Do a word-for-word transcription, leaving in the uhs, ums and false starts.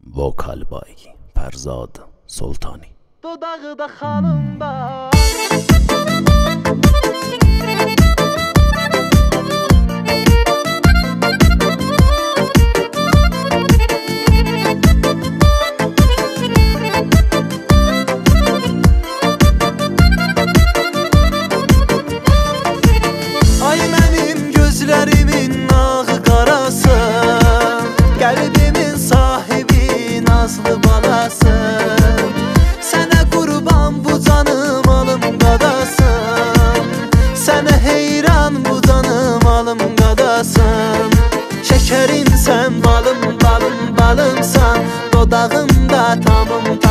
وکال بای فرزاد سلطانی. Dodağı da xalımda Ay mənim gözlərimin ağı qarası, qəlbimin sahibi nazlı balası. Sənə qurban bu canım alım qadasın, sənə heyran bu canım alım qadasın. Şəkərimsən balım balım balımsan, dodağımda tamım